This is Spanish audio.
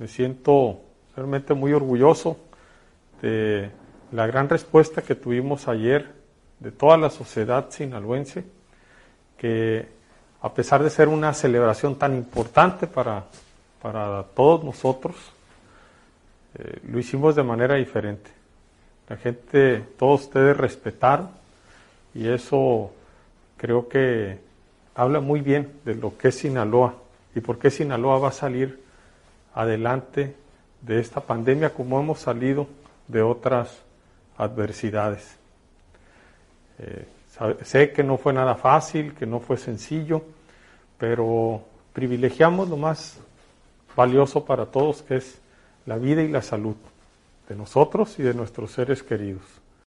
Me siento realmente muy orgulloso de la gran respuesta que tuvimos ayer de toda la sociedad sinaloense, que a pesar de ser una celebración tan importante para todos nosotros, lo hicimos de manera diferente. La gente, todos ustedes respetaron, y eso creo que habla muy bien de lo que es Sinaloa y por qué Sinaloa va a salir adelante de esta pandemia como hemos salido de otras adversidades. Sé que no fue nada fácil, que no fue sencillo, pero privilegiamos lo más valioso para todos, que es la vida y la salud de nosotros y de nuestros seres queridos.